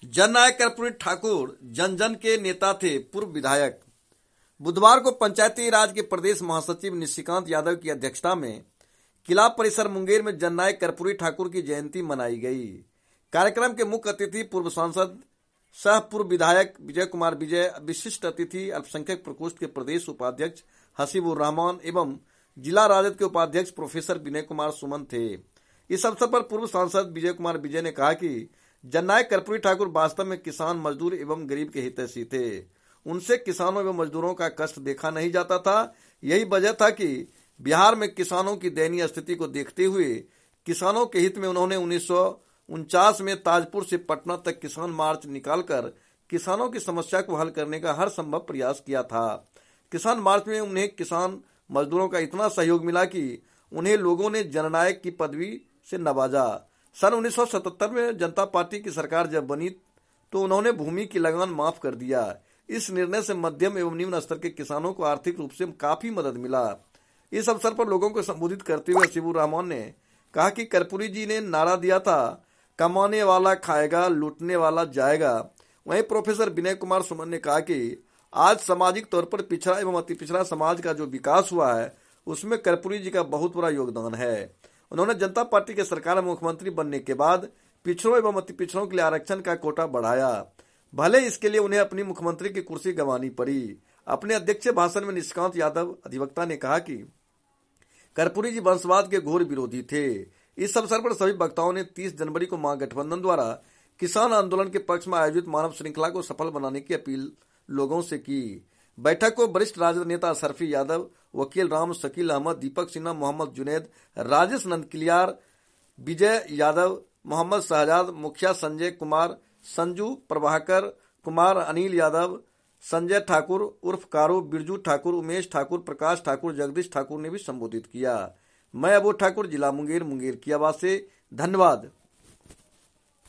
जननायक कर्पूरी ठाकुर जन जन के नेता थे, पूर्व विधायक। बुधवार को पंचायती राज के प्रदेश महासचिव निशिकांत यादव की अध्यक्षता में किला परिसर मुंगेर में जननायक कर्पूरी ठाकुर की जयंती मनाई गई। कार्यक्रम के मुख्य अतिथि पूर्व सांसद सह पूर्व विधायक विजय कुमार विजय, विशिष्ट अतिथि अल्पसंख्यक प्रकोष्ठ के प्रदेश उपाध्यक्ष हसीबुर रहमान एवं जिला राजद के उपाध्यक्ष प्रोफेसर विनय कुमार सुमन थे। इस अवसर पर पूर्व सांसद विजय कुमार विजय ने कहा कि जननायक कर्पूरी ठाकुर वास्तव में किसान, मजदूर एवं गरीब के हितैषी थे। उनसे किसानों एवं मजदूरों का कष्ट देखा नहीं जाता था। यही वजह था कि बिहार में किसानों की दयनीय स्थिति को देखते हुए किसानों के हित में उन्होंने 1949 में ताजपुर से पटना तक किसान मार्च निकालकर किसानों की समस्या को हल करने का हर संभव प्रयास किया था। किसान मार्च में उन्हें किसान मजदूरों का इतना सहयोग मिला कि उन्हें लोगों ने जननायक की पदवी से नवाजा। सन 1977 में जनता पार्टी की सरकार जब बनी तो उन्होंने भूमि की लगान माफ कर दिया। इस निर्णय से मध्यम एवं निम्न स्तर के किसानों को आर्थिक रूप से काफी मदद मिला। इस अवसर पर लोगों को संबोधित करते हुए हसीबुर रहमान ने कहा कि कर्पूरी जी ने नारा दिया था, कमाने वाला खाएगा, लूटने वाला जाएगा। वहीं प्रोफेसर विनय कुमार सुमन ने कहा कि आज सामाजिक तौर पर पिछड़ा एवं अति पिछड़ा समाज का जो विकास हुआ है उसमें कर्पूरी जी का बहुत बड़ा योगदान है। उन्होंने जनता पार्टी के सरकार में मुख्यमंत्री बनने के बाद पिछड़ों एवं अति पिछड़ों के लिए आरक्षण का कोटा बढ़ाया, भले इसके लिए उन्हें अपनी मुख्यमंत्री की कुर्सी गंवानी पड़ी। अपने अध्यक्षीय भाषण में निशिकांत यादव अधिवक्ता ने कहा कि कर्पूरी जी वंशवाद के घोर विरोधी थे। इस अवसर पर सभी वक्ताओं ने 30 जनवरी को महागठबंधन द्वारा किसान आंदोलन के पक्ष में आयोजित मानव श्रृंखला को सफल बनाने की अपील लोगों से की। बैठक को वरिष्ठ राजद नेता सरफी यादव, वकील राम, शकील अहमद, दीपक सिन्हा, मोहम्मद जुनैद, राजेश नंदकिलियार, विजय यादव, मोहम्मद शहजाद, मुखिया संजय कुमार, संजू प्रभाकर कुमार, अनिल यादव, संजय ठाकुर उर्फ कारू, बिरजू ठाकुर, उमेश ठाकुर, प्रकाश ठाकुर, जगदीश ठाकुर ने भी संबोधित किया। मैं अबोध ठाकुर, जिला मुंगेर की आवाज से, धन्यवाद।